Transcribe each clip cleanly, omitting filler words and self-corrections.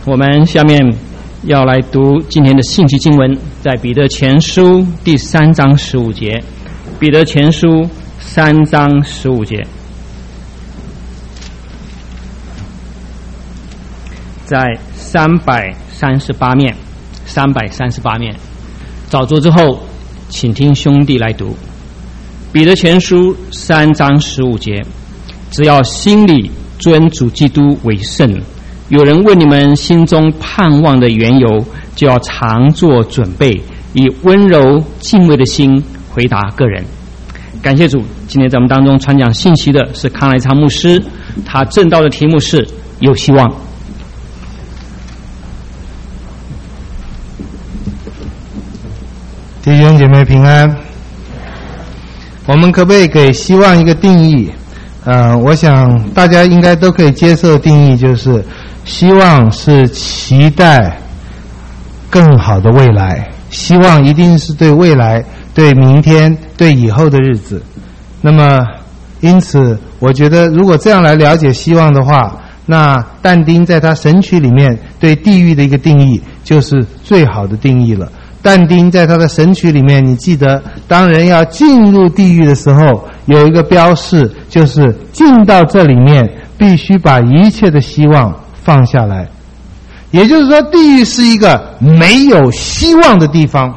我们下面要来读今天的信息经文，在彼得前书第3章15节。彼得前书3章15节，在338面，338面。找着之后，请听兄弟来读。彼得前书3章15节，只要心里尊主基督为圣，有人问你们心中盼望的缘由，就要常做准备，以温柔敬畏的心回答个人。感谢主，今天在我们当中传讲信息的是康来昌牧师，他正道的题目是有希望。 弟兄姐妹平安。我们可不可以给希望一个定义？我想大家应该都可以接受的定义，就是希望是期待更好的未来，希望一定是对未来、对明天、对以后的日子。那么因此我觉得如果这样来了解希望的话，那但丁在他神曲里面对地狱的一个定义就是最好的定义了。但丁在他的神曲里面，你记得当人要进入地狱的时候，有一个标示，就是进到这里面必须把一切的希望放下来。也就是说，地狱是一个没有希望的地方。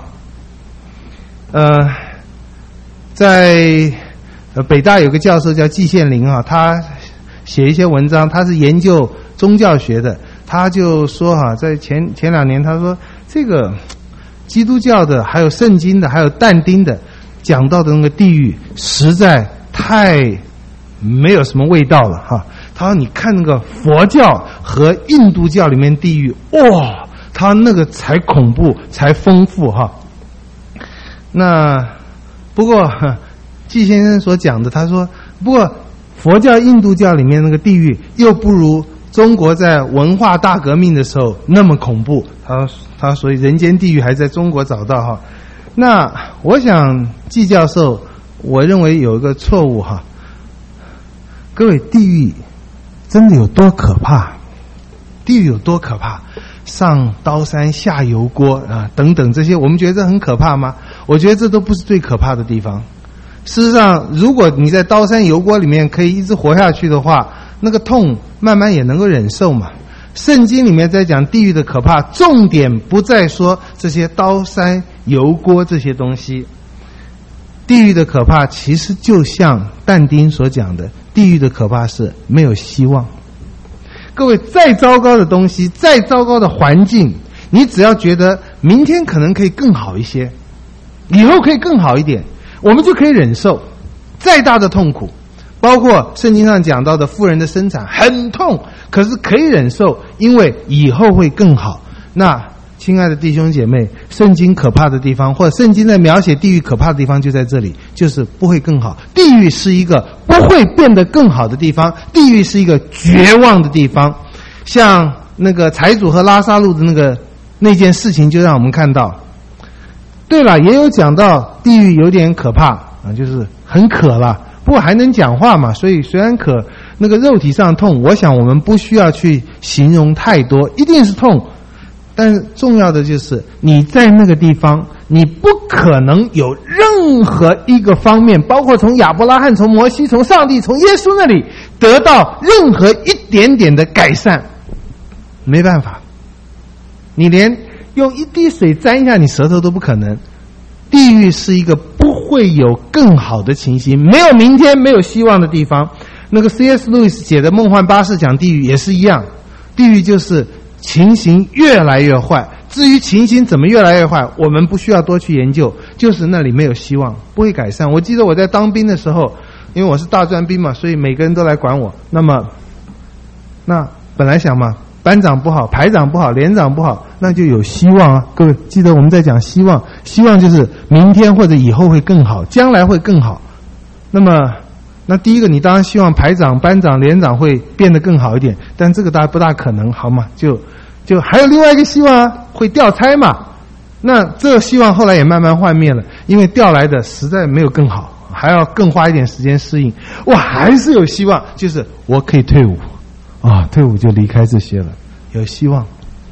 在北大有个教授叫季羡林啊，他写一些文章，他是研究宗教学的，他就说在前2年他说这个基督教的还有圣经的还有但丁的讲到的那个地狱实在太没有什么味道了哈。他说你看那个佛教和印度教里面地狱，哇，他那个才恐怖才丰富哈。那不过季先生所讲的，他说不过佛教印度教里面那个地狱又不如中国在文化大革命的时候那么恐怖，他所以人间地狱还在中国找到哈。那我想季教授我认为有一个错误哈，各位，地狱真的有多可怕？地狱有多可怕？上刀山下油锅等等这些，我们觉得这很可怕吗？我觉得这都不是最可怕的地方。事实上，如果你在刀山油锅里面可以一直活下去的话，那个痛慢慢也能够忍受嘛。圣经里面在讲地狱的可怕，重点不在说这些刀山油锅这些东西。地狱的可怕其实就像但丁所讲的，地狱的可怕是没有希望。各位，再糟糕的东西，再糟糕的环境，你只要觉得明天可能可以更好一些，以后可以更好一点，我们就可以忍受再大的痛苦。包括圣经上讲到的妇人的生产很痛，可是可以忍受，因为以后会更好。那亲爱的弟兄姐妹，圣经可怕的地方，或者圣经在描写地狱可怕的地方就在这里，就是不会更好。地狱是一个不会变得更好的地方，地狱是一个绝望的地方。像那个财主和拉撒路的那件事情就让我们看到。对了，也有讲到地狱有点可怕就是很渴了，不过还能讲话嘛，所以虽然渴，那个肉体上痛，我想我们不需要去形容太多，一定是痛。但是重要的就是你在那个地方，你不可能有任何一个方面，包括从亚伯拉罕、从摩西、从上帝、从耶稣那里得到任何一点点的改善，没办法。你连用一滴水沾一下你舌头都不可能。地狱是一个不会有更好的情形，没有明天，没有希望的地方。那个 C.S. 路易斯写的《梦幻巴士》讲地狱也是一样，地狱就是情形越来越坏。至于情形怎么越来越坏，我们不需要多去研究，就是那里没有希望，不会改善。我记得我在当兵的时候，因为我是大专兵嘛，所以每个人都来管我。那本来想嘛，班长不好，排长不好，连长不好，那就有希望啊！各位记得我们在讲希望，希望就是明天或者以后会更好，将来会更好。那第一个，你当然希望排长、班长、连长会变得更好一点，但这个不大可能，好吗？就还有另外一个希望啊，会调差嘛。那这个希望后来也慢慢幻灭了，因为调来的实在没有更好，还要更花一点时间适应。我还是有希望，就是我可以退伍。退伍就离开这些了，有希望。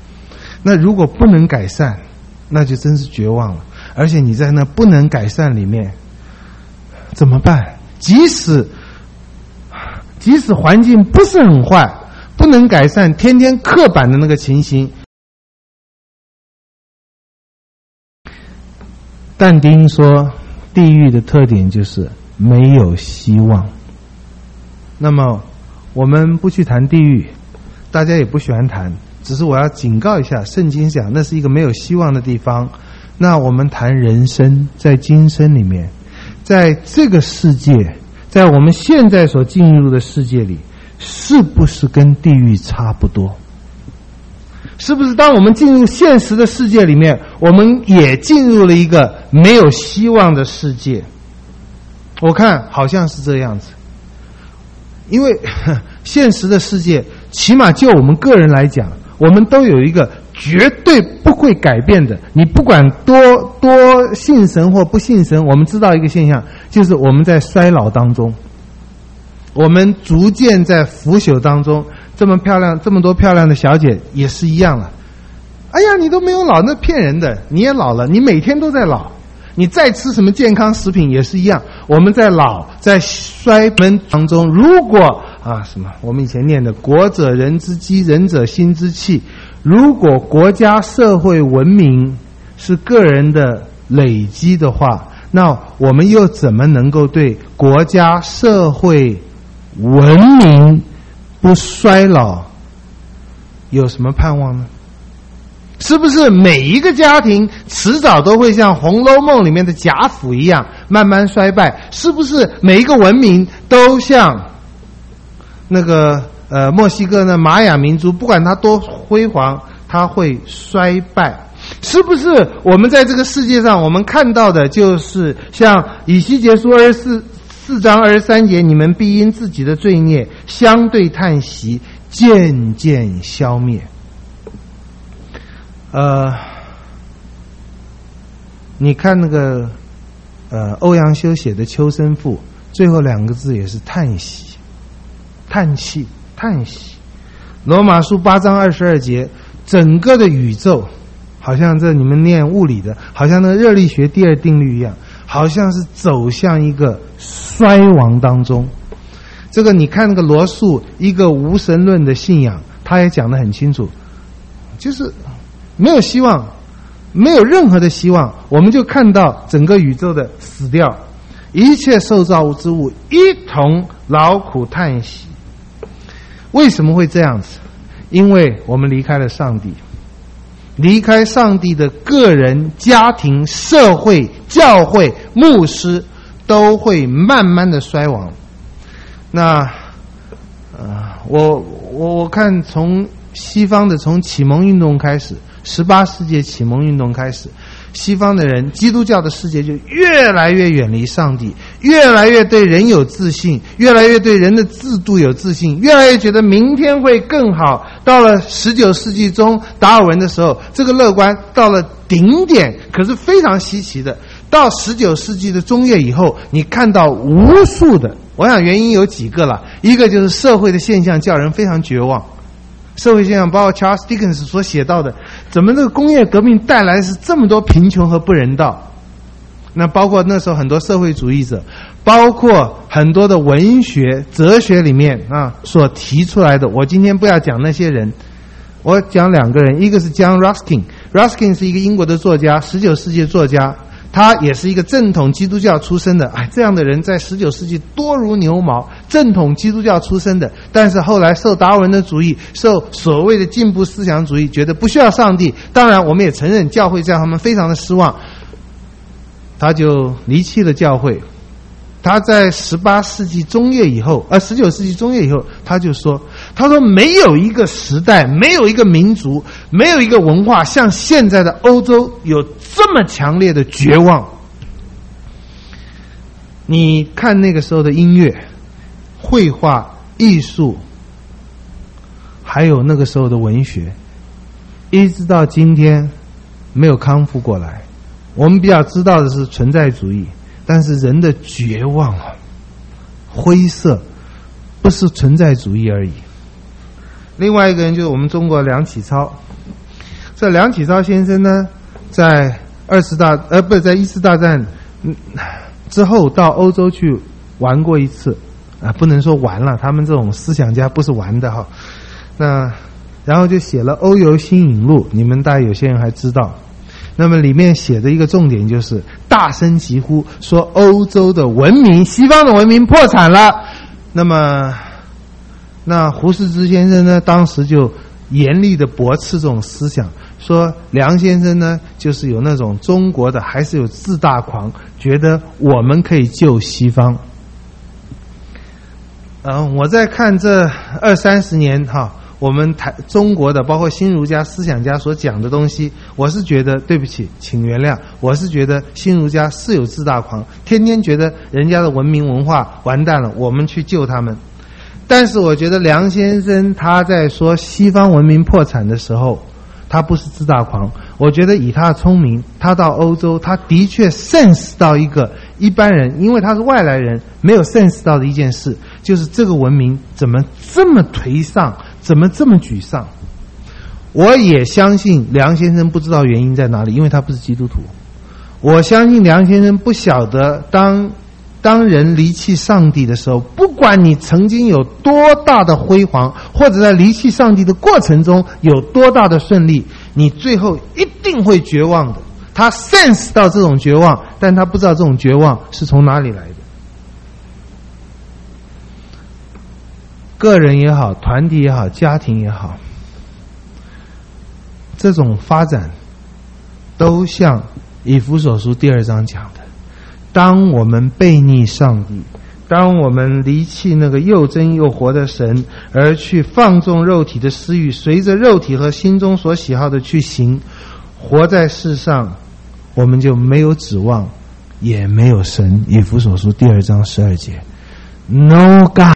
那如果不能改善，那就真是绝望了。而且你在那不能改善里面怎么办？即使环境不是很坏，不能改善，天天刻板的那个情形。但丁说地狱的特点就是没有希望。那么我们不去谈地狱，大家也不喜欢谈，只是我要警告一下，圣经讲那是一个没有希望的地方。那我们谈人生，在今生里面，在这个世界，在我们现在所进入的世界里，是不是跟地狱差不多？是不是当我们进入现实的世界里面，我们也进入了一个没有希望的世界？我看好像是这样子。因为现实的世界，起码就我们个人来讲，我们都有一个绝对不会改变的，你不管多信神或不信神，我们知道一个现象，就是我们在衰老当中，我们逐渐在腐朽当中。这么漂亮，这么多漂亮的小姐也是一样了。哎呀，你都没有老，那骗人的，你也老了，你每天都在老，你再吃什么健康食品也是一样。我们在老，在衰门当中，如果什么我们以前念的国者人之基，人者心之气，如果国家社会文明是个人的累积的话，那我们又怎么能够对国家社会文明不衰老有什么盼望呢？是不是每一个家庭迟早都会像《红楼梦》里面的贾府一样慢慢衰败？是不是每一个文明都像那个墨西哥的玛雅民族，不管它多辉煌，它会衰败？是不是我们在这个世界上，我们看到的就是像以西结书4章23节，你们必因自己的罪孽相对叹息，渐渐消灭。你看那个欧阳修写的《秋生赋》，最后2个字也是叹息、叹气、叹息。罗马书8章22节，整个的宇宙，好像这你们念物理的，好像那个热力学第2定律一样，好像是走向一个衰亡当中。这个你看那个罗素，一个无神论的信仰，他也讲得很清楚，就是没有希望，没有任何的希望，我们就看到整个宇宙的死掉，一切受造之物一同劳苦叹息。为什么会这样子？因为我们离开了上帝，离开上帝的个人、家庭、社会、教会、牧师都会慢慢的衰亡。那我看从西方的，从启蒙运动开始，18世纪启蒙运动开始，西方的人，基督教的世界就越来越远离上帝，越来越对人有自信，越来越对人的制度有自信，越来越觉得明天会更好。到了19世纪中达尔文的时候，这个乐观到了顶点。可是非常稀奇的，到19世纪的中叶以后，你看到无数的，我想原因有几个了，一个就是社会的现象叫人非常绝望。社会现象包括 Charles Dickens 所写到的，怎么这个工业革命带来的是这么多贫穷和不人道。那包括那时候很多社会主义者，包括很多的文学哲学里面所提出来的。我今天不要讲那些人，我讲2个人，一个是 John Ruskin 是一个英国的作家，19世纪的作家，他也是一个正统基督教出身的。这样的人在19世纪多如牛毛，正统基督教出身的，但是后来受达尔文的主义，受所谓的进步思想主义，觉得不需要上帝。当然我们也承认教会让他们非常的失望，他就离弃了教会。他在19世纪中叶以后，他就说，没有一个时代，没有一个民族，没有一个文化像现在的欧洲有这么强烈的绝望。你看那个时候的音乐、绘画、艺术，还有那个时候的文学，一直到今天没有康复过来。我们比较知道的是存在主义，但是人的绝望灰色不是存在主义而已。另外一个人就是我们中国梁启超。 这梁启超先生呢，在在一次大战之后到欧洲去玩过一次，不能说玩了，他们这种思想家不是玩的哈。那然后就写了《欧游新引录》，你们大概有些人还知道。那么里面写的一个重点就是大声疾呼说欧洲的文明，西方的文明破产了。那么那胡适之先生呢，当时就严厉的驳斥这种思想，说梁先生呢就是有那种中国的还是有自大狂，觉得我们可以救西方。我在看这20-30年哈，我们中国的包括新儒家思想家所讲的东西，我是觉得对不起，请原谅，我是觉得新儒家是有自大狂，天天觉得人家的文明文化完蛋了，我们去救他们。但是我觉得梁先生他在说西方文明破产的时候，他不是自大狂，我觉得以他的聪明，他到欧洲，他的确 sense 到一个一般人，因为他是外来人，没有 sense 到的一件事，就是这个文明怎么这么颓丧，怎么这么沮丧。我也相信梁先生不知道原因在哪里，因为他不是基督徒。我相信梁先生不晓得当人离弃上帝的时候，不管你曾经有多大的辉煌，或者在离弃上帝的过程中有多大的顺利，你最后一定会绝望的。他 sense 到这种绝望，但他不知道这种绝望是从哪里来的。个人也好，团体也好，家庭也好，这种发展都像以弗所书2章讲的，当我们悖逆上帝，当我们离弃那个又真又活的神，而去放纵肉体的私欲，随着肉体和心中所喜好的去行，活在世上，我们就没有指望，也没有神。以弗所书2章12节 No God。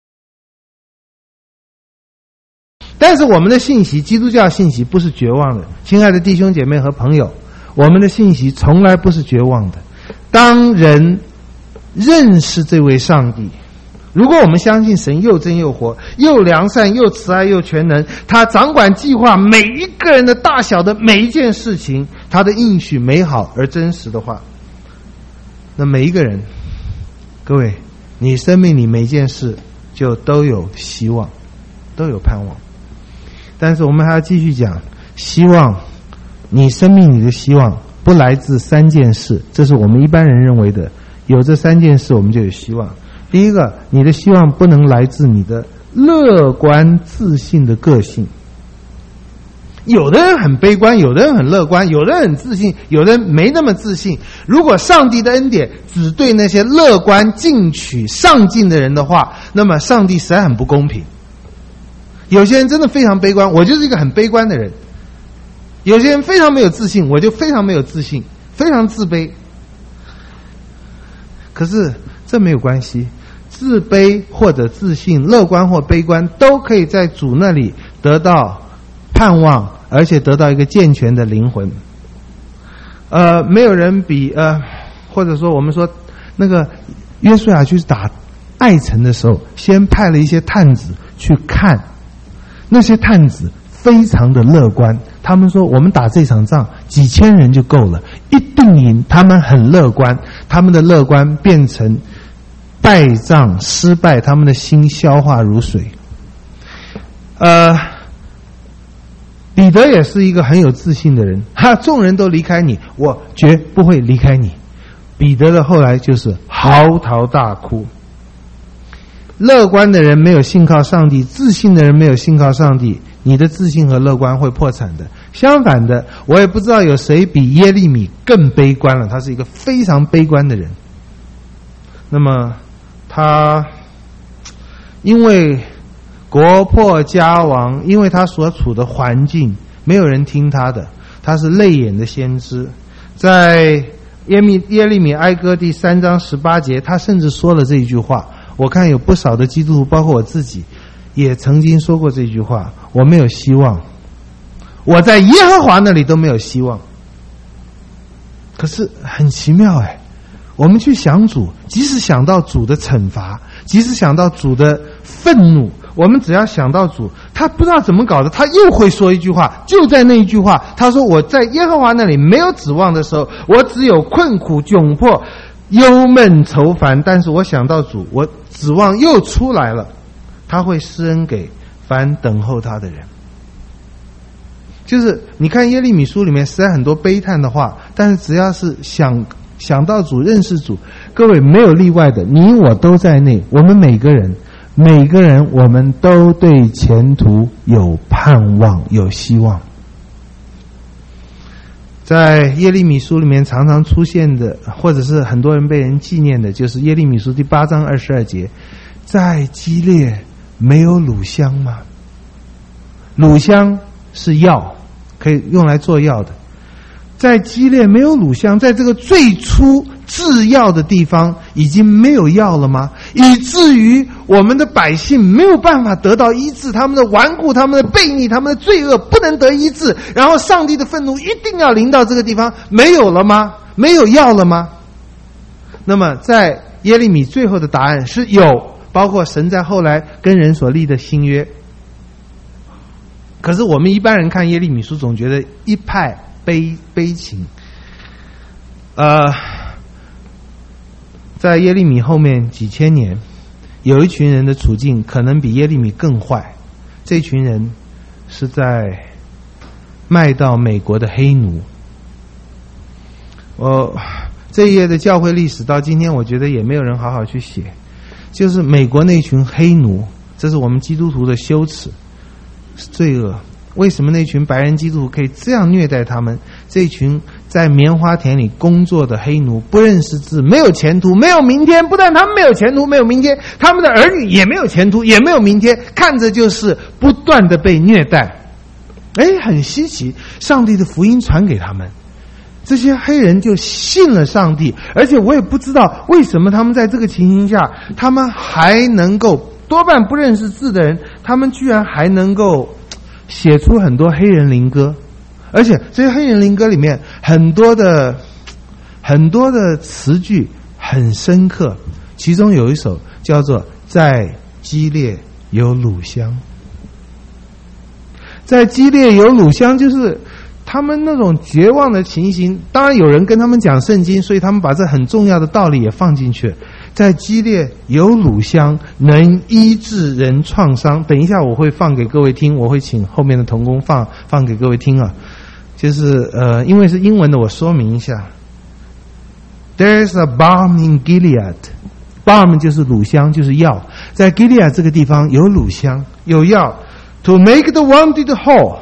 但是我们的信息，基督教信息不是绝望的，亲爱的弟兄姐妹和朋友，我们的信息从来不是绝望的。当人认识这位上帝，如果我们相信神又真又活，又良善又慈爱又全能，他掌管计划每一个人的大小的每一件事情，他的应许美好而真实的话，那每一个人，各位，你生命里每一件事就都有希望，都有盼望。但是我们还要继续讲，希望你生命里的希望不来自3件事，这是我们一般人认为的，有这3件事我们就有希望。第一个，你的希望不能来自你的乐观自信的个性。有的人很悲观，有的人很乐观，有的人很自信，有的人没那么自信。如果上帝的恩典只对那些乐观进取上进的人的话，那么上帝实在很不公平。有些人真的非常悲观，我就是一个很悲观的人。有些人非常没有自信，我就非常没有自信，非常自卑。可是这没有关系，自卑或者自信，乐观或悲观，都可以在主那里得到盼望，而且得到一个健全的灵魂。没有人比或者说我们说那个约书亚去打艾城的时候，先派了一些探子去看，那些探子非常的乐观，他们说我们打这场仗几千人就够了，一定赢。他们很乐观，他们的乐观变成败仗失败，他们的心消化如水。彼得也是一个很有自信的人，众人都离开你，我绝不会离开你。彼得的后来就是嚎啕大哭。乐观的人没有信靠上帝，自信的人没有信靠上帝，你的自信和乐观会破产的。相反的，我也不知道有谁比耶利米更悲观了，他是一个非常悲观的人。那么他因为国破家亡，因为他所处的环境没有人听他的，他是泪眼的先知。在耶利米哀歌第3章18节，他甚至说了这一句话。我看有不少的基督徒，包括我自己，也曾经说过这句话：我没有希望，我在耶和华那里都没有希望。可是很奇妙我们去想主，即使想到主的惩罚，即使想到主的愤怒， 我们只要想到主，他不知道怎么搞的，他又会说一句话，就在那一句话，他说我在耶和华那里没有指望的时候，我只有困苦窘迫忧闷愁烦，但是我想到主，我指望又出来了，他会施恩给凡等候他的人。就是你看耶利米书里面实在很多悲叹的话，但是只要是想到主，认识主，各位没有例外的，你我都在内，我们每个人我们都对前途有盼望有希望。在耶利米书里面常常出现的，或者是很多人被人纪念的，就是耶利米书第8章22节，在基列没有乳香吗？乳香是药，可以用来做药的。在基列没有乳香，在这个最初制药的地方已经没有药了吗？以至于我们的百姓没有办法得到医治，他们的顽固，他们的悖逆，他们的罪恶不能得医治，然后上帝的愤怒一定要临到这个地方，没有了吗？没有药了吗？那么在耶利米最后的答案是有，包括神在后来跟人所立的新约。可是我们一般人看耶利米书总觉得一派悲情。在耶利米后面几千年，有一群人的处境可能比耶利米更坏。这群人是在卖到美国的黑奴。这一页的教会历史到今天，我觉得也没有人好好去写。就是美国那群黑奴，这是我们基督徒的羞耻，是罪恶。为什么那群白人基督徒可以这样虐待他们？这群在棉花田里工作的黑奴，不认识字，没有前途，没有明天。不但他们没有前途，没有明天，他们的儿女也没有前途，也没有明天，看着就是不断的被虐待。很稀奇，上帝的福音传给他们，这些黑人就信了上帝。而且我也不知道为什么他们在这个情形下，他们还能够，多半不认识字的人，他们居然还能够写出很多黑人灵歌。而且这些黑人灵歌里面很多的词句很深刻，其中有一首叫做在基列有乳香。在基列有乳香，就是他们那种绝望的情形。当然有人跟他们讲圣经，所以他们把这很重要的道理也放进去。在基列有乳香，能医治人创伤。等一下我会放给各位听，我会请后面的同工放给各位听啊。就是因为是英文的，我说明一下。There's a balm in Gilead. Balm 就是乳香，就是药。在 Gilead 这个地方有乳香，有药。To make the wounded whole.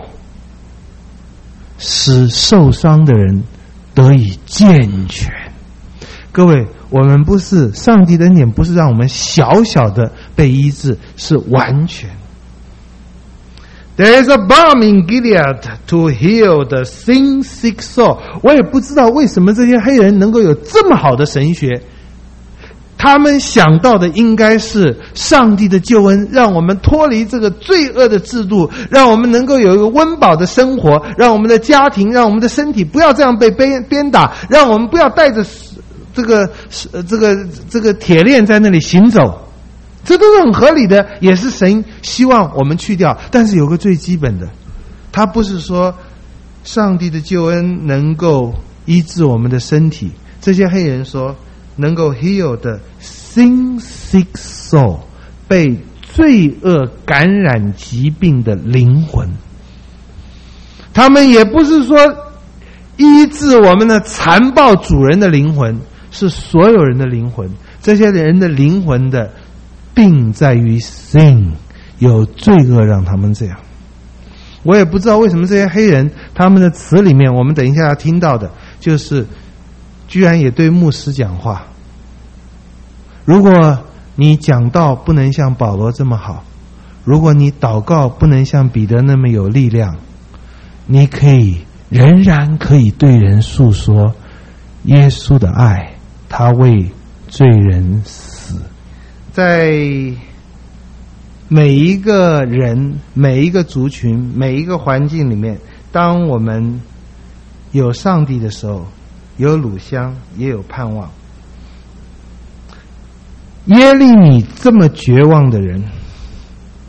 使受伤的人得以健全。各位，我们不是，上帝的恩典不是让我们小小的被医治，是完全。There is a balm in Gilead to heal the sin-sick soul. 我也不知道为什么这些黑人能够有这么好的神学。他们想到的应该是上帝的救恩，让我们脱离这个罪恶的制度，让我们能够有一个温饱的生活，让我们的家庭，让我们的身体不要这样被鞭打，让我们不要带着这个铁链在那里行走。这都是很合理的，也是神希望我们去掉。但是有个最基本的，他不是说上帝的救恩能够医治我们的身体，这些黑人说能够 heal the sin-sick soul， 被罪恶感染疾病的灵魂。他们也不是说医治我们的残暴主人的灵魂，是所有人的灵魂。这些人的灵魂的病在于 sin， 有罪恶让他们这样。我也不知道为什么这些黑人他们的词里面，我们等一下要听到的就是居然也对牧师讲话。如果你讲道不能像保罗这么好，如果你祷告不能像彼得那么有力量，你仍然可以对人诉说耶稣的爱，他为罪人死。在每一个人、每一个族群、每一个环境里面，当我们有上帝的时候，有乳香也有盼望。耶利米这么绝望的人，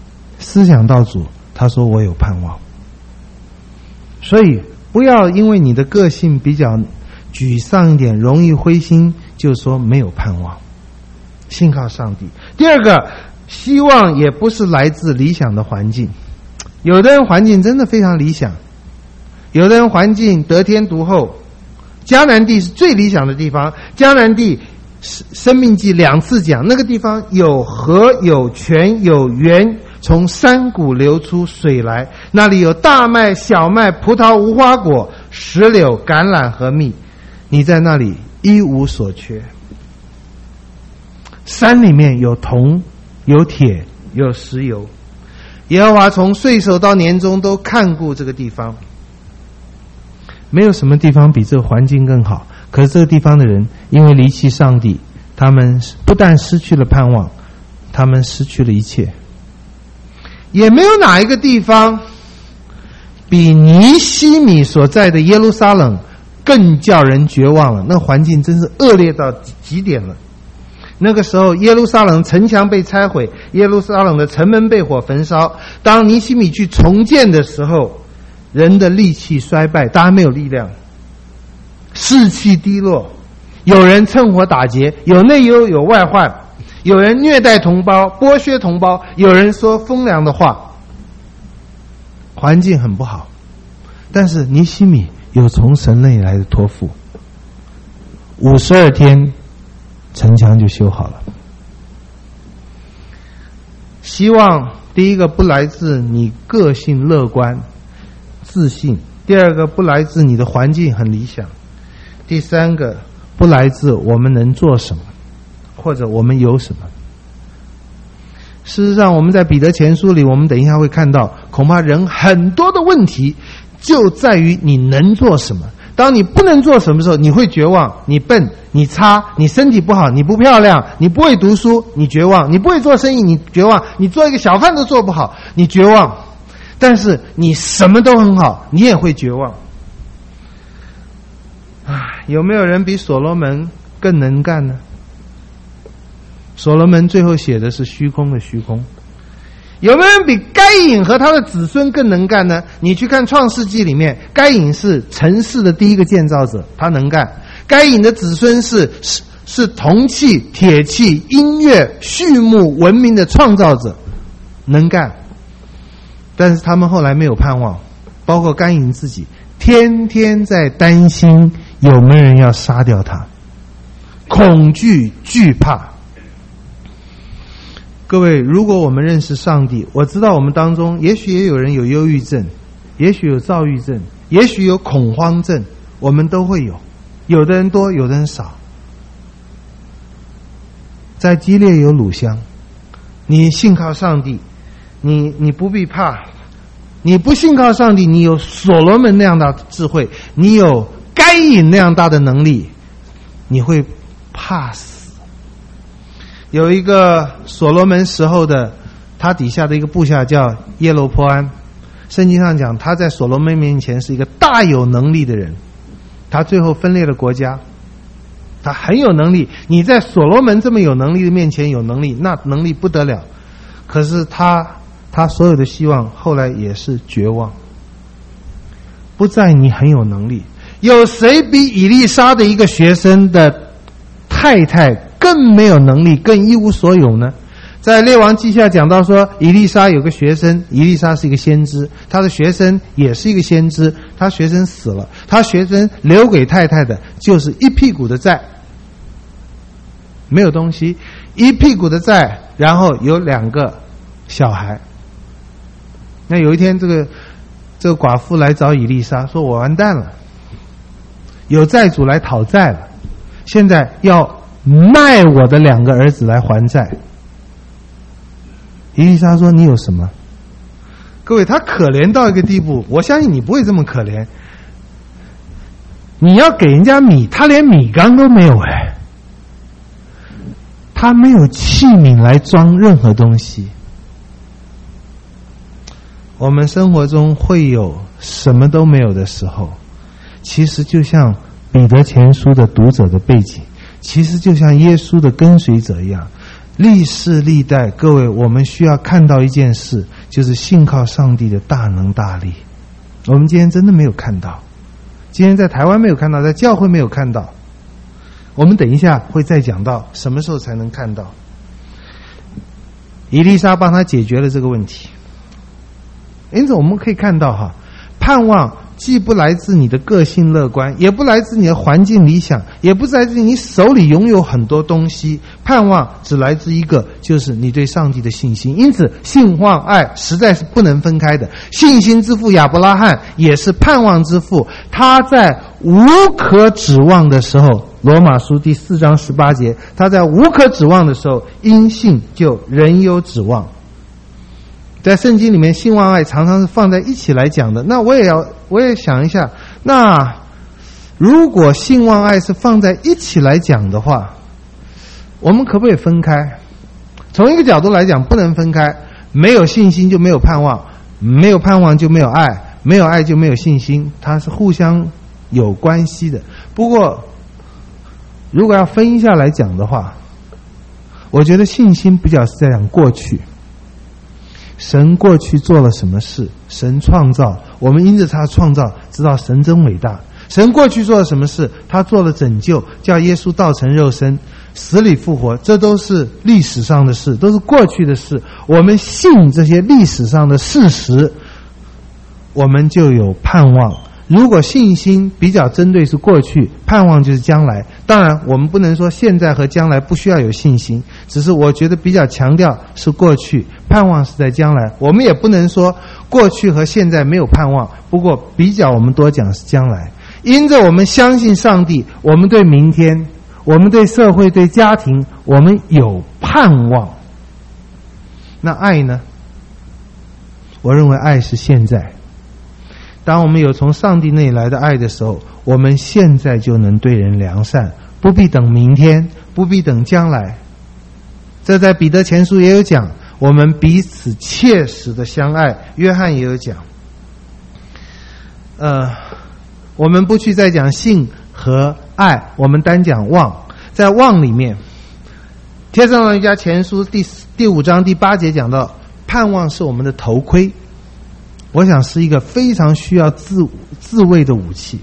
思想到主，他说我有盼望。所以不要因为你的个性比较沮丧一点，容易灰心，就说没有盼望。信靠上帝。第二个，希望也不是来自理想的环境。有的人环境真的非常理想，有的人环境得天独厚。迦南地是最理想的地方，迦南地生命记2次讲，那个地方有河有泉有源，从山谷流出水来，那里有大麦小麦葡萄无花果石榴橄榄和蜜，你在那里一无所缺。山里面有铜有铁有石油，耶和华从岁首到年终都看顾这个地方。没有什么地方比这个环境更好，可是这个地方的人因为离弃上帝，他们不但失去了盼望，他们失去了一切。也没有哪一个地方比尼希米所在的耶路撒冷更叫人绝望了，那环境真是恶劣到极点了。那个时候耶路撒冷城墙被拆毁，耶路撒冷的城门被火焚烧，当尼希米去重建的时候，人的力气衰败，大家没有力量，士气低落，有人趁火打劫，有内忧有外患，有人虐待同胞剥削同胞，有人说风凉的话，环境很不好。但是尼希米有从神那里来的托付，52天城墙就修好了。希望第一个不来自你个性乐观自信，第二个不来自你的环境很理想，第三个不来自我们能做什么或者我们有什么。事实上我们在彼得前书里，我们等一下会看到，恐怕人很多的问题就在于你能做什么。当你不能做什么时候，你会绝望，你笨，你差，你身体不好，你不漂亮，你不会读书，你绝望，你不会做生意，你绝望，你做一个小贩都做不好，你绝望。但是你什么都很好，你也会绝望。有没有人比所罗门更能干呢？所罗门最后写的是虚空的虚空。有没有人比该隐和他的子孙更能干呢？你去看创世纪里面，该隐是城市的第一个建造者，他能干。该隐的子孙是铜器铁器音乐畜牧文明的创造者，能干。但是他们后来没有盼望，包括该隐自己天天在担心有没有人要杀掉他，恐惧惧怕。各位，如果我们认识上帝，我知道我们当中也许也有人有忧郁症，也许有躁郁症，也许有恐慌症，我们都会有，有的人多，有的人少。在基列有乳香，你信靠上帝，你不必怕。你不信靠上帝，你有所罗门那样大的智慧，你有该隐那样大的能力，你会怕死。有一个所罗门时候的他底下的一个部下叫耶罗波安，圣经上讲他在所罗门面前是一个大有能力的人，他最后分裂了国家，他很有能力。你在所罗门这么有能力的面前有能力，那能力不得了。可是他所有的希望后来也是绝望，不在你很有能力。有谁比以利沙的一个学生的太太更没有能力，更一无所有呢？在列王记下讲到说，以利沙有个学生，以利沙是一个先知，他的学生也是一个先知，他学生死了，他学生留给太太的就是一屁股的债，没有东西，一屁股的债，然后有2个小孩。那有一天这个寡妇来找以利沙，说我完蛋了，有债主来讨债了，现在要卖我的2个儿子来还债。以利沙说你有什么？各位，他可怜到一个地步，我相信你不会这么可怜。你要给人家米，他连米缸都没有他没有器皿来装任何东西。我们生活中会有什么都没有的时候，其实就像彼得前书的读者的背景，其实就像耶稣的跟随者一样。历世历代，各位，我们需要看到一件事， 就是信靠上帝的大能大力。我们今天真的没有看到，今天在台湾没有看到，在教会没有看到。我们等一下会再讲到什么时候才能看到。以利沙帮他解决了这个问题。因此我们可以看到盼望既不来自你的个性乐观，也不来自你的环境理想，也不来自你手里拥有很多东西，盼望只来自一个，就是你对上帝的信心。因此信望爱实在是不能分开的。信心之父亚伯拉罕也是盼望之父，他在无可指望的时候，罗马书第4章18节，他在无可指望的时候，因信就仍有指望。在圣经里面，信望爱常常是放在一起来讲的。那我也想一下，那如果信望爱是放在一起来讲的话，我们可不可以分开？从一个角度来讲，不能分开。没有信心就没有盼望，没有盼望就没有爱，没有爱就没有信心，它是互相有关系的。不过如果要分一下来讲的话，我觉得信心比较是在讲过去，神过去做了什么事，神创造，我们因着他创造知道神真伟大。神过去做了什么事，他做了拯救，叫耶稣道成肉身，死里复活，这都是历史上的事，都是过去的事。我们信这些历史上的事实，我们就有盼望。如果信心比较针对是过去，盼望就是将来。当然我们不能说现在和将来不需要有信心，只是我觉得比较强调是过去，盼望是在将来。我们也不能说过去和现在没有盼望，不过比较我们多讲是将来。因着我们相信上帝，我们对明天，我们对社会，对家庭，我们有盼望。那爱呢？我认为爱是现在。当我们有从上帝那里来的爱的时候，我们现在就能对人良善，不必等明天，不必等将来。这在彼得前书也有讲，我们彼此切实的相爱。约翰也有讲。我们不去再讲信和爱，我们单讲望。在望里面，帖撒罗尼迦前书第5章第8节讲到，盼望是我们的头盔。我想是一个非常需要自卫的武器。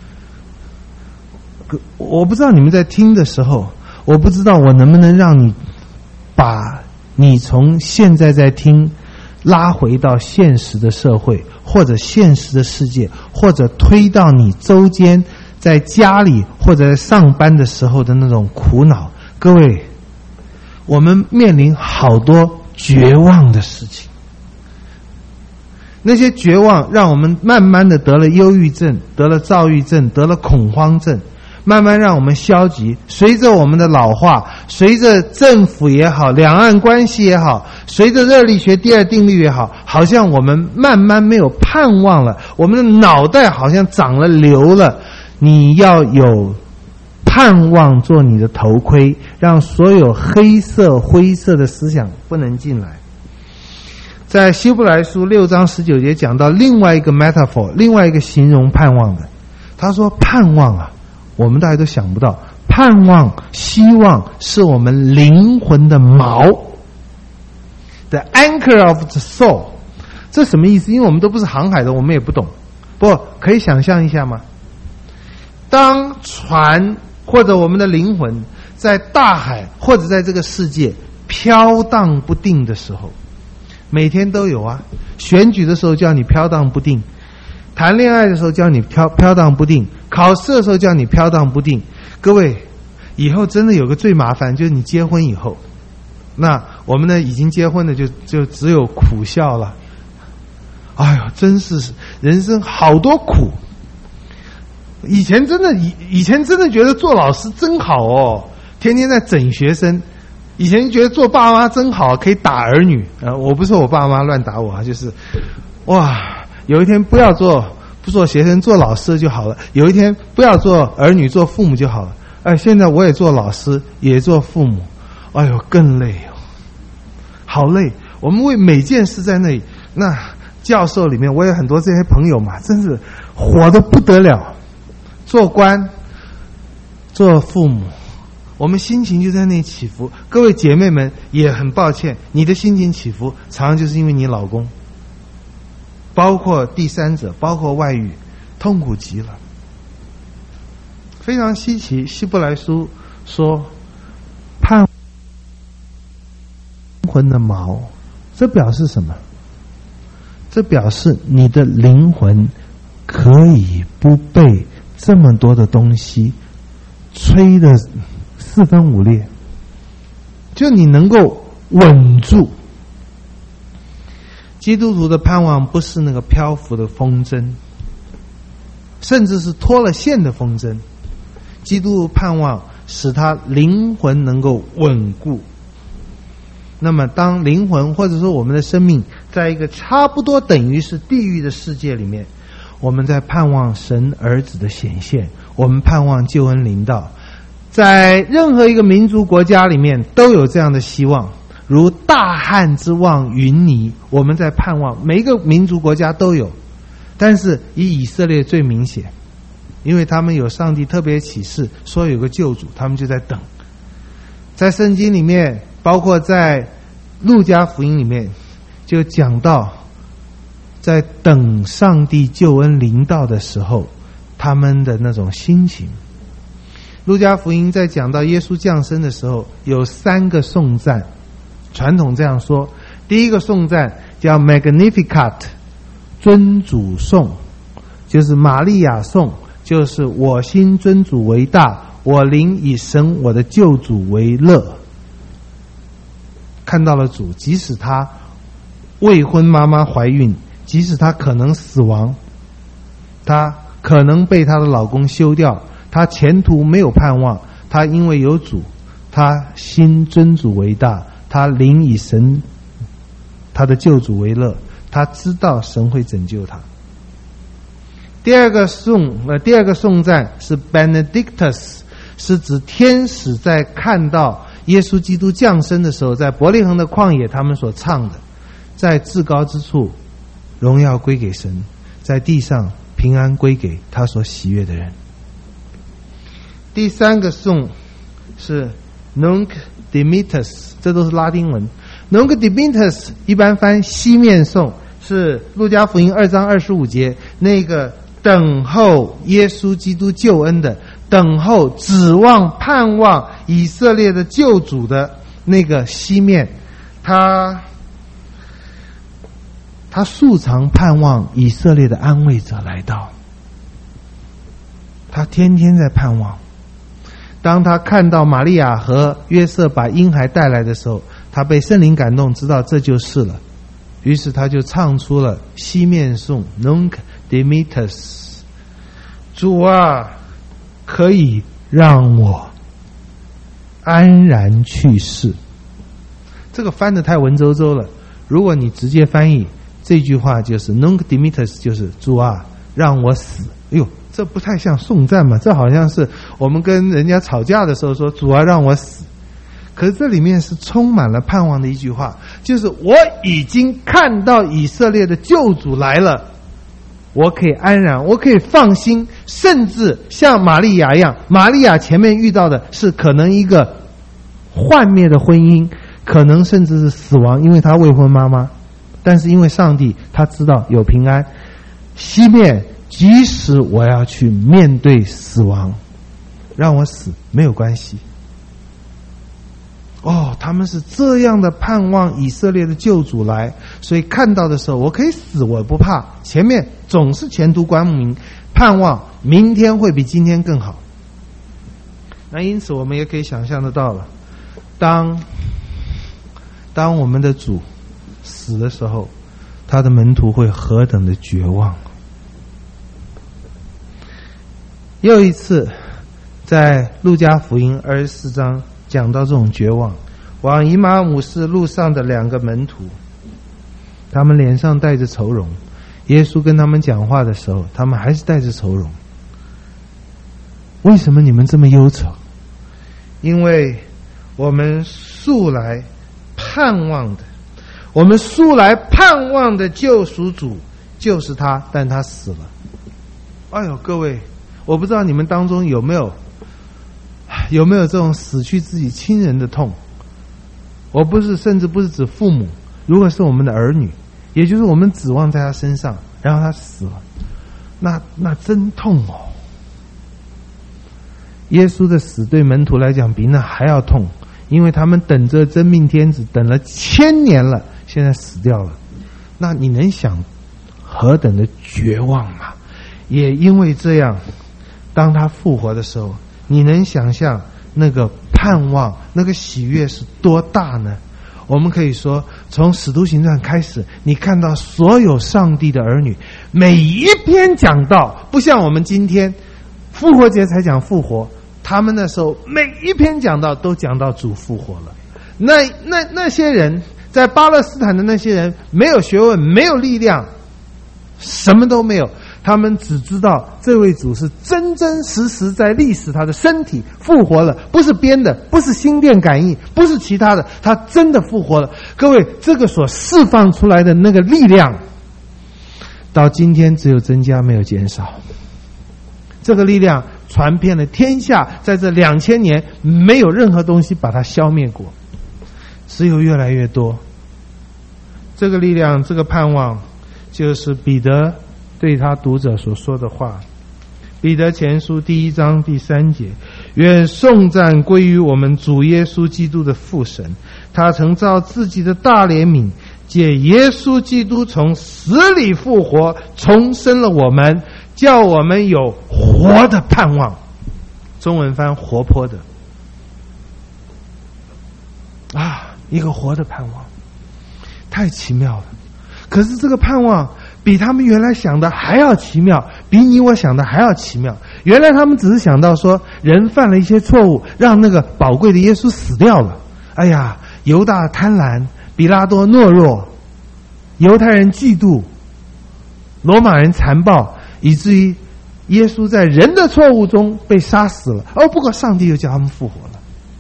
我不知道你们在听的时候，我不知道我能不能让你把你从现在在听拉回到现实的社会，或者现实的世界，或者推到你周间在家里或者在上班的时候的那种苦恼。各位，我们面临好多绝望的事情，那些绝望让我们慢慢的得了忧郁症，得了躁郁症，得了恐慌症，慢慢让我们消极。随着我们的老化，随着政府也好，两岸关系也好，随着热力学第2定律也好，好像我们慢慢没有盼望了，我们的脑袋好像长了瘤了。你要有盼望做你的头盔，让所有黑色灰色的思想不能进来。在希伯来书6章19节讲到另外一个 metaphor， 另外一个形容盼望的。他说盼望我们大家都想不到，盼望希望是我们灵魂的锚， The anchor of the soul。 这什么意思？因为我们都不是航海的，我们也不懂。不过可以想象一下吗？当船或者我们的灵魂在大海或者在这个世界飘荡不定的时候，每天都有选举的时候叫你飘荡不定，谈恋爱的时候叫你飘荡不定，考试的时候叫你飘荡不定。各位，以后真的有个最麻烦，就是你结婚以后，那我们呢已经结婚的就只有苦笑了。哎呦，真是人生好多苦。以前真的觉得做老师真好天天在整学生。以前觉得做爸妈真好，可以打儿女。我不是我爸妈乱打我就是哇，有一天不做学生，做老师就好了。有一天不要做儿女，做父母就好了。现在我也做老师，也做父母，哎呦，更累好累。我们为每件事在那里。那教授里面我有很多这些朋友嘛，真是火得不得了。做官，做父母，我们心情就在那里起伏。各位姐妹们也很抱歉，你的心情起伏常常就是因为你老公， 包括第三者，包括外遇，痛苦极了。非常稀奇，希伯来书说盼灵魂的锚，这表示什么？这表示你的灵魂可以不被这么多的东西吹得四分五裂，就你能够稳住。基督徒的盼望不是那个漂浮的风筝，甚至是脱了线的风筝。基督徒盼望使他灵魂能够稳固。那么当灵魂或者说我们的生命在一个差不多等于是地狱的世界里面，我们在盼望神儿子的显现，我们盼望救恩临到。在任何一个民族国家里面都有这样的希望，如大旱之望云霓，我们在盼望，每一个民族国家都有，但是以色列最明显，因为他们有上帝特别启示说有个救主，他们就在等。在圣经里面，包括在路加福音里面就讲到，在等上帝救恩临到的时候他们的那种心情。路加福音在讲到耶稣降生的时候有3个颂赞，传统这样说。第一个颂赞叫 Magnificat 尊主颂，就是玛利亚颂，就是我心尊主为大，我灵以神我的救主为乐。看到了主，即使他未婚妈妈怀孕，即使他可能死亡，他可能被他的老公休掉，他前途没有盼望，他因为有主，他心尊主为大，他灵以神他的救主为乐，他知道神会拯救他。第二个颂赞是 Benedictus， 是指天使在看到耶稣基督降生的时候，在伯利恒的旷野他们所唱的，在至高之处荣耀归给神，在地上平安归给他所喜悦的人。第3个颂是 Nunc Dimittis， 这都是拉丁文。Nunc Dimittis 一般翻西面颂，是路加福音2章25节，那个等候耶稣基督救恩的，等候指望盼望以色列的救主的那个西面，他素常盼望以色列的安慰者来到，他天天在盼望。当他看到玛利亚和约瑟把婴孩带来的时候，他被圣灵感动，知道这就是了，于是他就唱出了西面颂 Nunc Dimittis， 主啊，可以让我安然去世。这个翻得太文绉绉了，如果你直接翻译这句话就是 Nunc Dimittis， 就是主啊，让我死。哎呦，这不太像颂赞嘛，这好像是我们跟人家吵架的时候说主啊，让我死。可是这里面是充满了盼望的一句话，就是我已经看到以色列的救主来了，我可以安然，我可以放心，甚至像玛利亚一样，玛利亚前面遇到的是可能一个幻灭的婚姻，可能甚至是死亡，因为她未婚妈妈，但是因为上帝他知道有平安。西面即使我要去面对死亡，让我死没有关系。他们是这样的盼望以色列的救主来，所以看到的时候我可以死我不怕，前面总是前途光明，盼望明天会比今天更好。那因此我们也可以想象得到了，当我们的主死的时候，他的门徒会何等的绝望。又一次在路加福音24章讲到这种绝望，往以马忤斯路上的2个门徒，他们脸上带着愁容，耶稣跟他们讲话的时候，他们还是带着愁容。为什么你们这么忧愁？因为我们素来盼望的救赎主就是他，但他死了。哎呦，各位，我不知道你们当中有没有这种死去自己亲人的痛。甚至不是指父母，如果是我们的儿女，也就是我们指望在他身上， 然后他死了，那真痛哦。耶稣的死对门徒来讲比那还要痛，因为他们等着真命天子等了1000年了，现在死掉了，那你能想何等的绝望吗？也因为这样，当他复活的时候，你能想象那个盼望那个喜悦是多大呢？我们可以说，从使徒行传开始，你看到所有上帝的儿女，每一篇讲到，不像我们今天复活节才讲复活，他们那时候每一篇讲到都讲到主复活了。那些人在巴勒斯坦的那些人，没有学问，没有力量，什么都没有，他们只知道这位主是真真实实在历史他的身体复活了，不是编的，不是心电感应，不是其他的，他真的复活了。各位，这个所释放出来的那个力量，到今天只有增加没有减少。这个力量传遍了天下，在这2000年没有任何东西把它消灭过，只有越来越多。这个力量，这个盼望，就是彼得对他读者所说的话。彼得前书1章第3节，愿颂赞归于我们主耶稣基督的父神，他曾照自己的大怜悯，借耶稣基督从死里复活，重生了我们，叫我们有活的盼望。中文翻活泼的一个活的盼望，太奇妙了。可是这个盼望比他们原来想的还要奇妙，比你我想的还要奇妙。原来他们只是想到说，人犯了一些错误，让那个宝贵的耶稣死掉了。哎呀，犹大贪婪，比拉多懦弱，犹太人嫉妒，罗马人残暴，以至于耶稣在人的错误中被杀死了。不过上帝又叫他们复活了。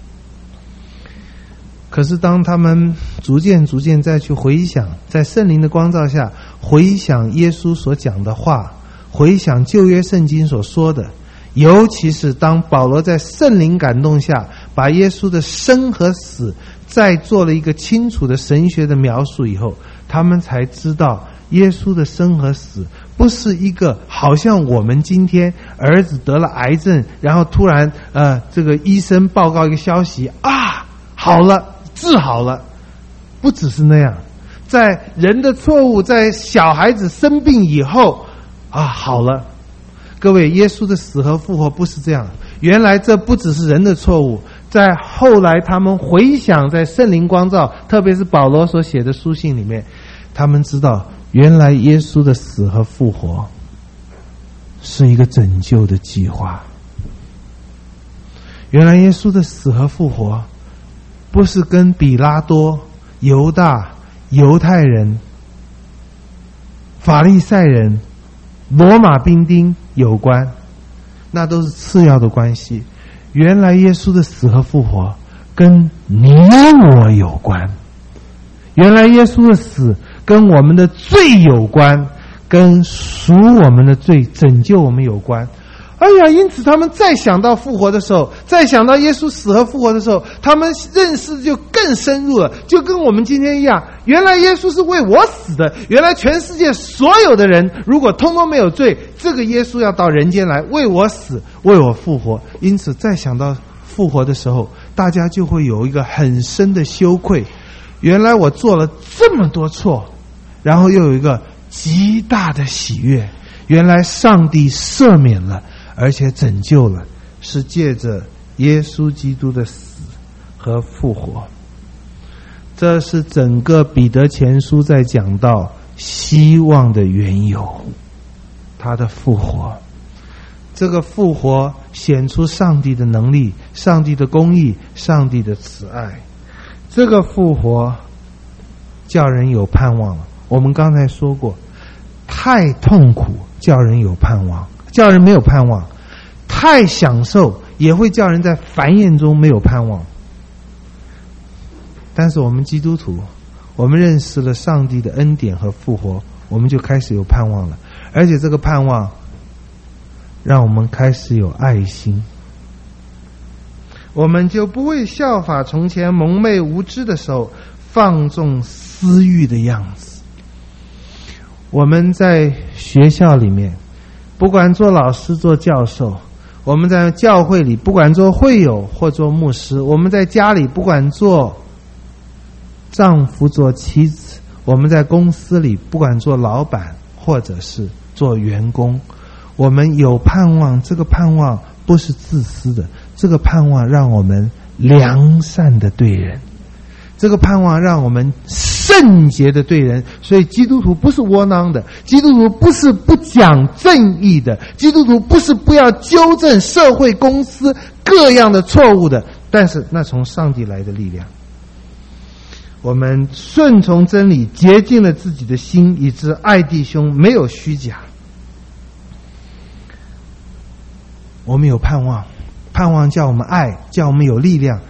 可是当他们逐渐再去回想，在圣灵的光照下回想耶稣所讲的话，回想旧约圣经所说的，尤其是当保罗在圣灵感动下把耶稣的生和死再做了一个清楚的神学的描述以后，他们才知道耶稣的生和死不是一个好像我们今天儿子得了癌症，然后突然这个医生报告一个消息好了，治好了，不只是那样。在人的错误，在小孩子生病以后好了。各位，耶稣的死和复活不是这样，原来这不只是人的错误，在后来他们回想，在圣灵光照，特别是保罗所写的书信里面，他们知道原来耶稣的死和复活是一个拯救的计划。原来耶稣的死和复活不是跟比拉多、犹大、犹太人、法利赛人、罗马兵丁有关，那都是次要的关系。原来耶稣的死和复活跟你我有关，原来耶稣的死跟我们的罪有关，跟赎我们的罪、拯救我们有关。因此他们再想到复活的时候，再想到耶稣死和复活的时候，他们认识就更深入了，就跟我们今天一样，原来耶稣是为我死的，原来全世界所有的人如果通通没有罪，这个耶稣要到人间来为我死，为我复活。因此再想到复活的时候，大家就会有一个很深的羞愧，原来我做了这么多错，然后又有一个极大的喜悦，原来上帝赦免了而且拯救了，是借着耶稣基督的死和复活。这是整个彼得前书在讲到希望的缘由，他的复活。这个复活显出上帝的能力，上帝的公义，上帝的慈爱。这个复活叫人有盼望了。我们刚才说过，太痛苦叫人有盼望，叫人没有盼望；太享受也会叫人在繁衍中没有盼望。但是我们基督徒，我们认识了上帝的恩典和复活，我们就开始有盼望了。而且这个盼望让我们开始有爱心，我们就不会效法从前蒙昧无知的时候放纵私欲的样子。 我们在学校里面，不管做老师做教授，我们在教会里不管做会友或做牧师，我们在家里不管做丈夫做妻子，我们在公司里不管做老板或者是做员工，我们有盼望，这个盼望不是自私的，这个盼望让我们良善的对人，这个盼望让我们圣洁的对人。所以基督徒不是窝囊的，基督徒不是不讲正义的，基督徒不是不要纠正社会公司各样的错误的，但是那从上帝来的力量。我们顺从真理，洁净了自己的心，以致爱弟兄，没有虚假。我们有盼望，盼望叫我们爱，叫我们有力量。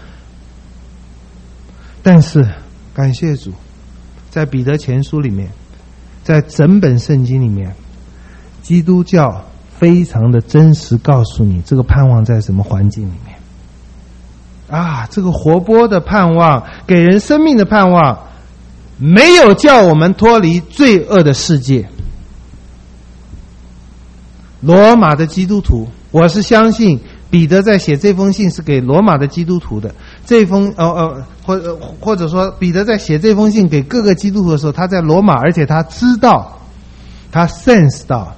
但是感谢主，在彼得前书里面，在整本圣经里面，基督教非常的真实告诉你这个盼望在什么环境里面啊，这个活泼的盼望，给人生命的盼望，没有叫我们脱离罪恶的世界。罗马的基督徒，我是相信彼得在写这封信是给罗马的基督徒的。这封或者说彼得在写这封信给各个基督徒的时候，他在罗马，而且他知道，他 sense 到，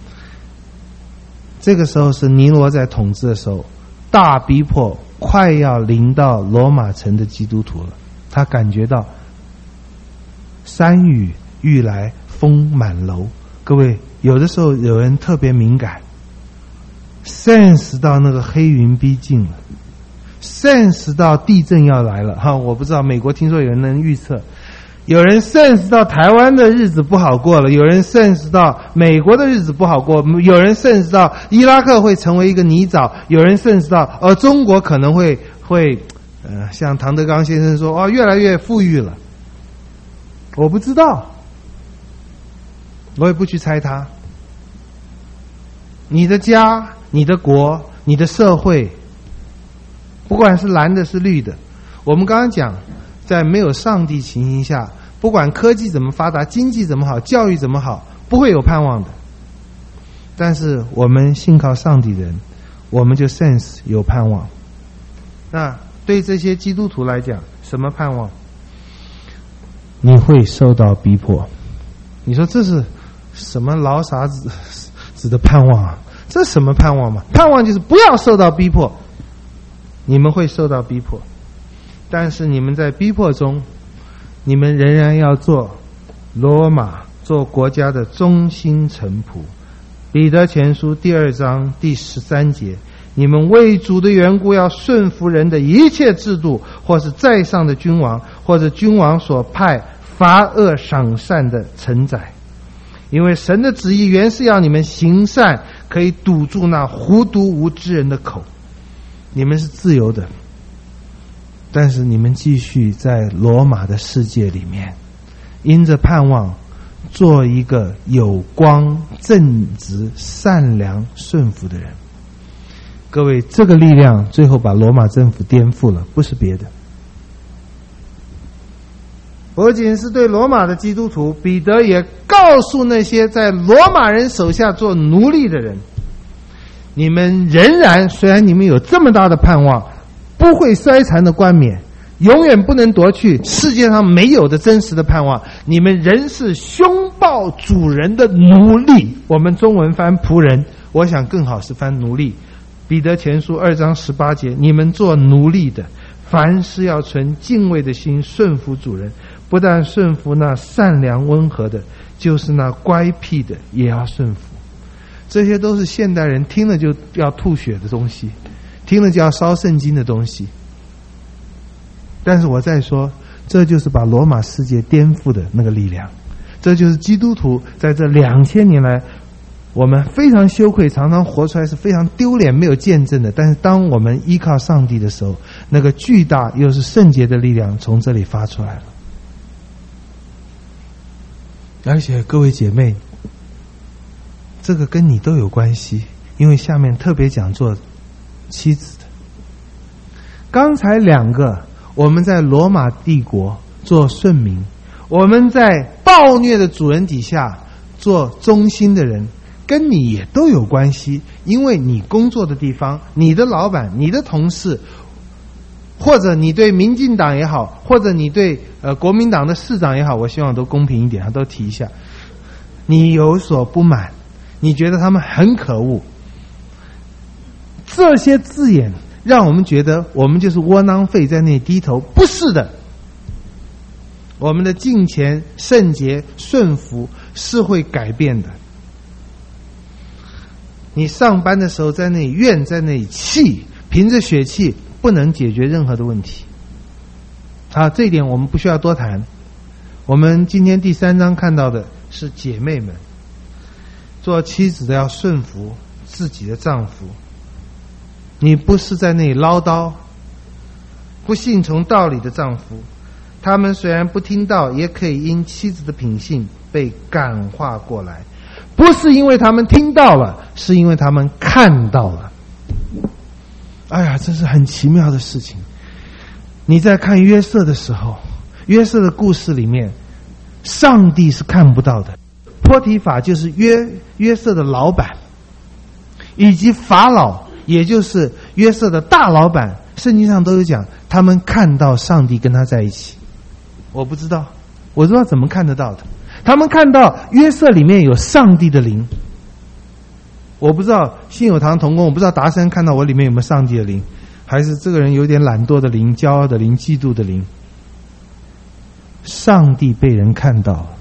这个时候是尼罗在统治的时候，大逼迫快要临到罗马城的基督徒了。他感觉到山雨欲来风满楼。各位，有的时候有人特别敏感，sense 到那个黑云逼近了，sense 到地震要来了哈。我不知道美国，听说有人能预测，有人 sense 到台湾的日子不好过了，有人 sense 到美国的日子不好过，有人 sense 到伊拉克会成为一个泥沼，有人 sense 到中国可能会像唐德刚先生说越来越富裕了。我不知道，我也不去猜他。你的家，你的国，你的社会，不管是蓝的是绿的，我们刚刚讲，在没有上帝情形下，不管科技怎么发达，经济怎么好，教育怎么好，不会有盼望的。但是我们信靠上帝的人，我们就 sense 有盼望。那对这些基督徒来讲，什么盼望？你会受到逼迫。你说这是什么老傻子的盼望啊？这是什么盼望吗？盼望就是不要受到逼迫。你们会受到逼迫，但是你们在逼迫中，你们仍然要做罗马，做国家的忠心臣仆。彼得前书第2章第13节，你们为主的缘故要顺服人的一切制度，或是在上的君王，或者君王所派罚恶赏善的臣宰。因为神的旨意原是要你们行善，可以堵住那糊涂无知人的口。你们是自由的，但是你们继续在罗马的世界里面，因着盼望做一个有光、正直、善良、顺服的人。各位，这个力量最后把罗马政府颠覆了，不是别的。不仅是对罗马的基督徒，彼得也告诉那些在罗马人手下做奴隶的人，你们仍然，虽然你们有这么大的盼望，不会衰残的冠冕，永远不能夺去世界上没有的真实的盼望，你们仍是凶暴主人的奴隶。我们中文翻仆人，我想更好是翻奴隶。彼得前书2章18节，你们做奴隶的，凡事要存敬畏的心，顺服主人，不但顺服那善良温和的，就是那乖僻的也要顺服。这些都是现代人听了就要吐血的东西，听了就要烧圣经的东西。但是我再说，这就是把罗马世界颠覆的那个力量，这就是基督徒在这2000年来我们非常羞愧，常常活出来是非常丢脸没有见证的。但是当我们依靠上帝的时候，那个巨大又是圣洁的力量从这里发出来了。而且各位姐妹，这个跟你都有关系，因为下面特别讲做妻子的。刚才2个我们在罗马帝国做顺民，我们在暴虐的主人底下做忠心的人，跟你也都有关系，因为你工作的地方，你的老板、你的同事，或者你对民进党也好，或者你对国民党的市长也好，我希望都公平一点，都提一下。你有所不满，你觉得他们很可恶，这些字眼让我们觉得我们就是窝囊废在那里低头，不是的。我们的敬虔、圣洁、顺服是会改变的。你上班的时候在那里怨，在那里气，凭着血气不能解决任何的问题。好，这一点我们不需要多谈。我们今天第3章看到的是姐妹们，做妻子的要顺服自己的丈夫。你不是在那里唠叨，不信从道理的丈夫，他们虽然不听道，也可以因妻子的品性被感化过来。不是因为他们听到了，是因为他们看到了。哎呀，这是很奇妙的事情。你在看约瑟的时候，约瑟的故事里面，上帝是看不到的。波提法就是约瑟的老板，以及法老，也就是约瑟的大老板，圣经上都有讲，他们看到上帝跟他在一起。我不知道，我知道怎么看得到的。他们看到约瑟里面有上帝的灵。我不知道信友堂同工，我不知道达生看到我里面有没有上帝的灵，还是这个人有点懒惰的灵、骄傲的灵、嫉妒的灵。上帝被人看到了。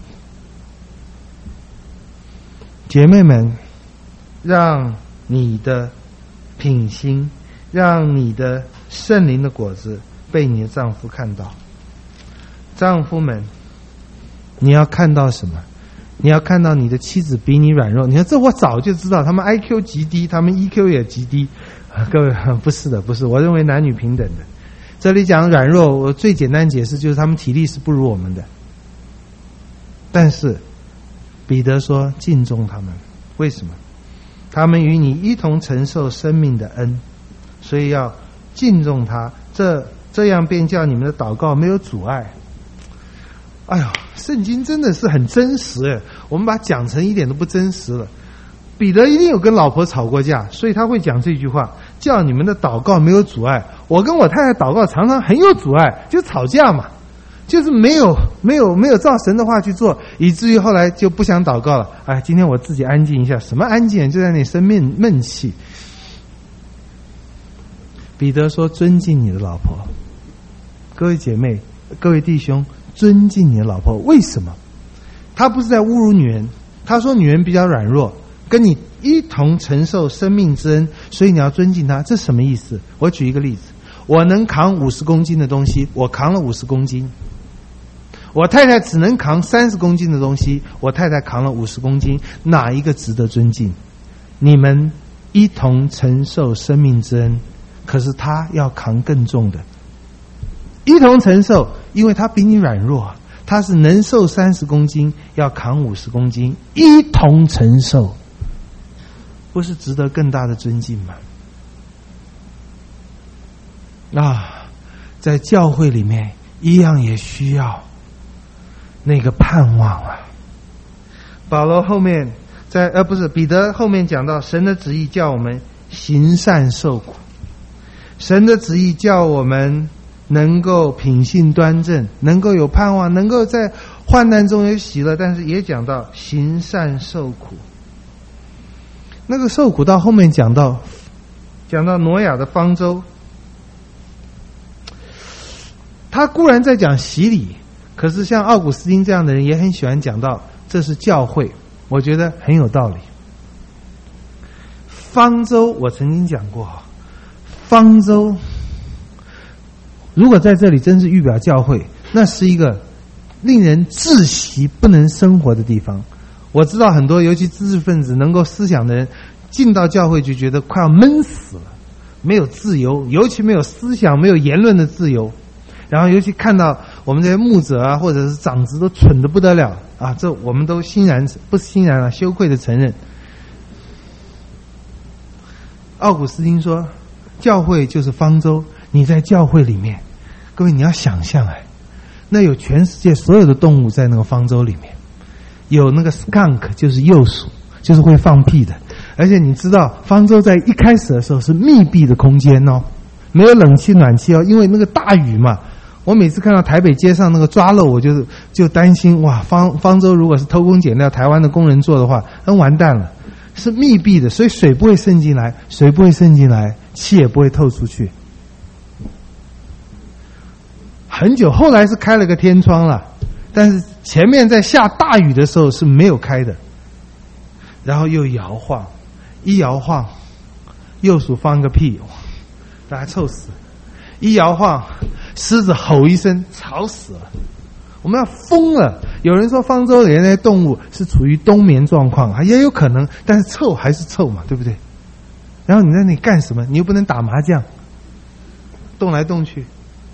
姐妹们，让你的品行，让你的圣灵的果子被你的丈夫看到。丈夫们，你要看到什么？你要看到你的妻子比你软弱。你看，这我早就知道，他们 IQ 极低，他们 EQ 也极低。各位，不是的，不是，我认为男女平等的。这里讲软弱，我最简单解释就是他们体力是不如我们的。但是彼得说敬重他们，为什么？他们与你一同承受生命的恩，所以要敬重他，这样便叫你们的祷告没有阻碍。哎呦，圣经真的是很真实，我们把它讲成一点都不真实了。彼得一定有跟老婆吵过架，所以他会讲这句话，叫你们的祷告没有阻碍。我跟我太太祷告常常很有阻碍，就吵架嘛，就是没有照神的话去做，以至于后来就不想祷告了。哎，今天我自己安静一下，什么安静？就在那里生闷气。彼得说尊敬你的老婆。各位姐妹，各位弟兄，尊敬你的老婆。为什么？他不是在侮辱女人，他说女人比较软弱，跟你一同承受生命之恩，所以你要尊敬她。这什么意思？我举一个例子，我能扛50公斤的东西，我扛了50公斤。我太太只能扛30公斤的东西，我太太扛了50公斤，哪一个值得尊敬？你们一同承受生命之恩，可是她要扛更重的。一同承受，因为她比你软弱，她是能受30公斤，要扛50公斤，一同承受，不是值得更大的尊敬吗？在教会里面一样也需要那个盼望啊。保罗后面彼得后面讲到，神的旨意叫我们行善受苦，神的旨意叫我们能够品性端正，能够有盼望，能够在患难中有喜乐，但是也讲到行善受苦。那个受苦到后面讲到挪亚的方舟，他固然在讲洗礼，可是像奥古斯丁这样的人也很喜欢讲到这是教会，我觉得很有道理。方舟我曾经讲过，方舟如果在这里真是预表教会，那是一个令人窒息不能生活的地方。我知道很多尤其知识分子能够思想的人进到教会就觉得快要闷死了，没有自由，尤其没有思想没有言论的自由。然后尤其看到我们这些牧者啊或者是长子都蠢得不得了啊，这我们都不是欣然羞愧的承认。奥古斯丁说教会就是方舟，你在教会里面，各位你要想象那有全世界所有的动物在那个方舟里面， 有那个 skunk 就是鼬鼠，就是会放屁的。而且你知道方舟在一开始的时候是密闭的空间哦，没有冷气暖气哦，因为那个大雨嘛。我每次看到台北街上那个抓漏，我就担心哇，方舟如果是偷工减料，台湾的工人做的话，那完蛋了。是密闭的，所以水不会渗进来，气也不会透出去。很久，后来是开了个天窗了，但是前面在下大雨的时候是没有开的。然后又摇晃，一摇晃，鼬鼠放个屁，大家臭死了。一摇晃，狮子吼一声，吵死了。我们要疯了。有人说方舟里的那些动物是处于冬眠状况，也有可能，但是臭还是臭嘛，对不对？然后你在那里干什么？你又不能打麻将，动来动去。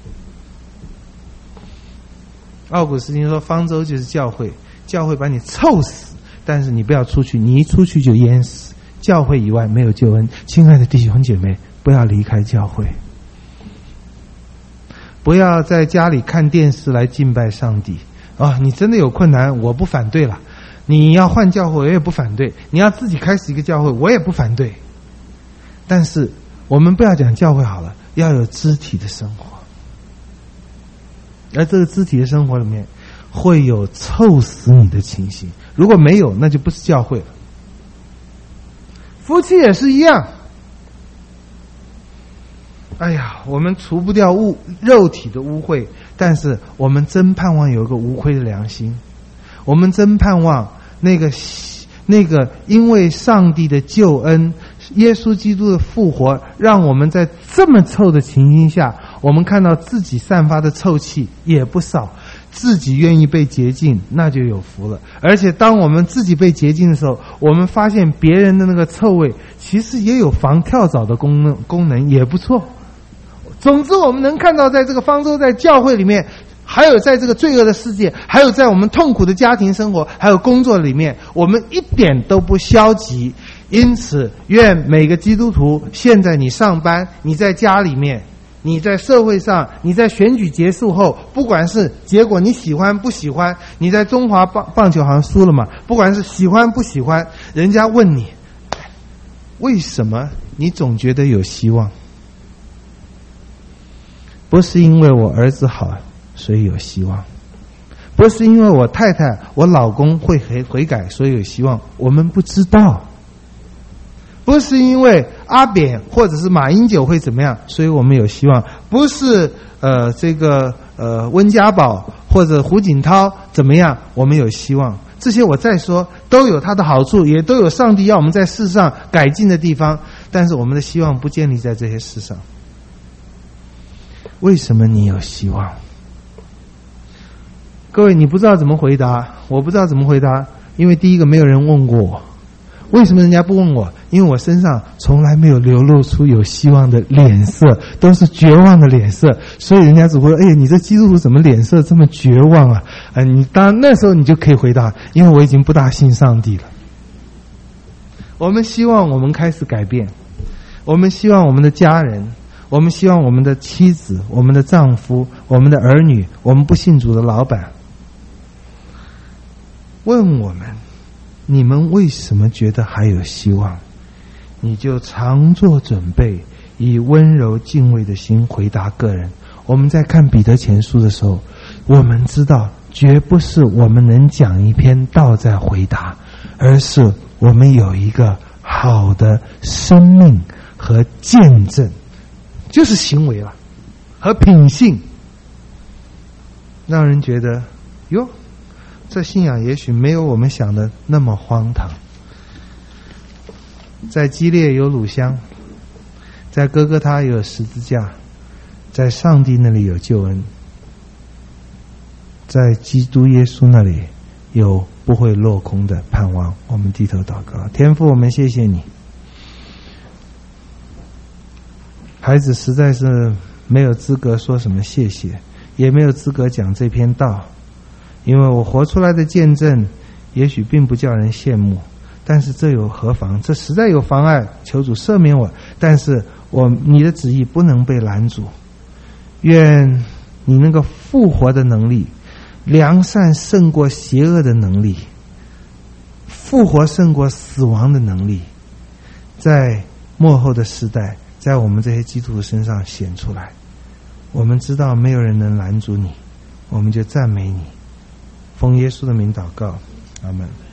奥古斯丁说方舟就是教会，教会把你臭死，但是你不要出去，你一出去就淹死。教会以外没有救恩。亲爱的弟兄姐妹，不要离开教会，不要在家里看电视来敬拜上帝啊！你真的有困难，我不反对了。你要换教会，我也不反对；你要自己开始一个教会，我也不反对。但是我们不要讲教会好了，要有肢体的生活。而这个肢体的生活里面会有臭死你的情形，如果没有，那就不是教会了。夫妻也是一样。哎呀，我们除不掉肉体的污秽，但是我们真盼望有一个无愧的良心。我们真盼望那个因为上帝的救恩，耶稣基督的复活，让我们在这么臭的情形下，我们看到自己散发的臭气也不少，自己愿意被洁净，那就有福了。而且当我们自己被洁净的时候，我们发现别人的那个臭味其实也有防跳蚤的功能也不错。总之我们能看到在这个方舟，在教会里面，还有在这个罪恶的世界，还有在我们痛苦的家庭生活，还有工作里面，我们一点都不消极。因此愿每个基督徒，现在你上班，你在家里面，你在社会上，你在选举结束后，不管是结果你喜欢不喜欢，你在中华棒球好像输了嘛，不管是喜欢不喜欢，人家问你为什么你总觉得有希望？不是因为我儿子好所以有希望，不是因为我太太我老公会悔改所以有希望，我们不知道。不是因为阿扁或者是马英九会怎么样所以我们有希望，不是温家宝或者胡锦涛怎么样我们有希望。这些我再说都有它的好处，也都有上帝要我们在世上改进的地方，但是我们的希望不建立在这些事上。为什么你有希望？各位，你不知道怎么回答，我不知道怎么回答，因为第一个没有人问过我。为什么人家不问我？因为我身上从来没有流露出有希望的脸色，都是绝望的脸色，所以人家只会说：哎呀，你这基督徒怎么脸色这么绝望啊？你当然那时候你就可以回答，因为我已经不大信上帝了。我们希望我们开始改变，我们希望我们的家人，我们希望我们的妻子，我们的丈夫，我们的儿女，我们不信主的老板问我们，你们为什么觉得还有希望？你就常做准备，以温柔敬畏的心回答个人。我们在看彼得前书的时候，我们知道绝不是我们能讲一篇道在回答，而是我们有一个好的生命和见证，就是行为了和品性，让人觉得哟，这信仰也许没有我们想的那么荒唐。在基列有乳香，在哥哥他有十字架，在上帝那里有救恩，在基督耶稣那里有不会落空的盼望。我们低头祷告。天父，我们谢谢你，孩子实在是没有资格说什么谢谢，也没有资格讲这篇道，因为我活出来的见证也许并不叫人羡慕，但是这有何妨？这实在有妨碍，求主赦免我，但是你的旨意不能被拦阻。愿你那个复活的能力，良善胜过邪恶的能力， 复活胜过死亡的能力，在末后的时代，在我们这些基督徒身上显出来。我们知道没有人能拦阻你，我们就赞美你，奉耶稣的名祷告，阿们。